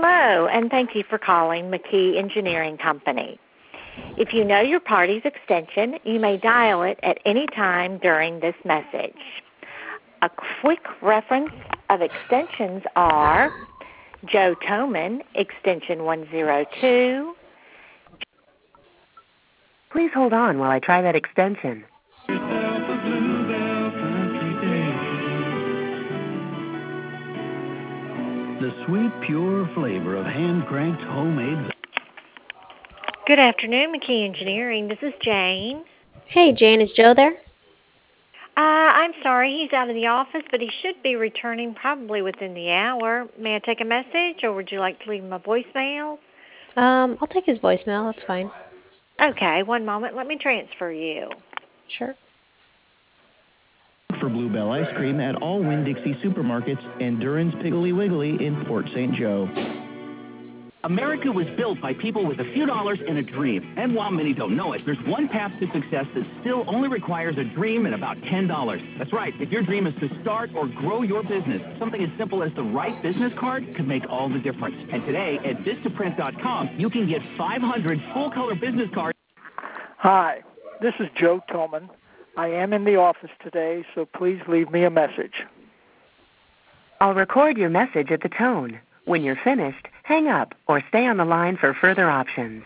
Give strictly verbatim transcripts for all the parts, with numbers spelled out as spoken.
Hello, and thank you for calling McKee Engineering Company. If you know your party's extension, you may dial it at any time during this message. A quick reference of extensions are Joe Toman, extension one oh two. Please hold on while I try that extension. The sweet, pure flavor of hand-cranked homemade. Good afternoon, McKee Engineering. This is Jane. Hey, Jane, is Joe there? Uh, I'm sorry, he's out of the office, but he should be returning probably within the hour. May I take a message, or would you like to leave him a voicemail? Um, I'll take his voicemail. That's fine. Okay, one moment. Let me transfer you. Sure. For Bluebell ice cream at all Winn-Dixie supermarkets and Duran's Piggly Wiggly in Port Saint Joe. America was built by people with a few dollars and a dream. And while many don't know it, there's one path to success that still only requires a dream and about ten dollars. That's right. If your dream is to start or grow your business, something as simple as the right business card could make all the difference. And today at Vistaprint dot com, you can get five hundred full-color business cards. Hi, this is Joe Toman. I am in the office today, so please leave me a message. I'll record your message at the tone. When you're finished, hang up or stay on the line for further options.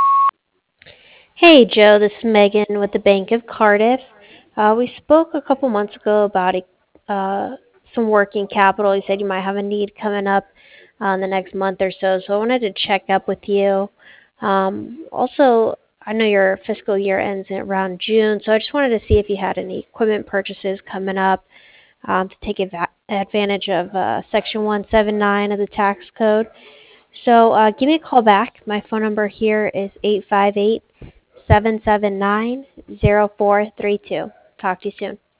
Hey, Joe, this is Megan with the Bank of Cardiff. Uh, we spoke a couple months ago about uh, some working capital. You said you might have a need coming up uh, in the next month or so, so I wanted to check up with you. Um, also, I know your fiscal year ends around June, so I just wanted to see if you had any equipment purchases coming up um, to take adva- advantage of uh, Section one seventy-nine of the tax code. So uh, give me a call back. My phone number here is eight five eight, seven seven nine, zero four three two. Talk to you soon.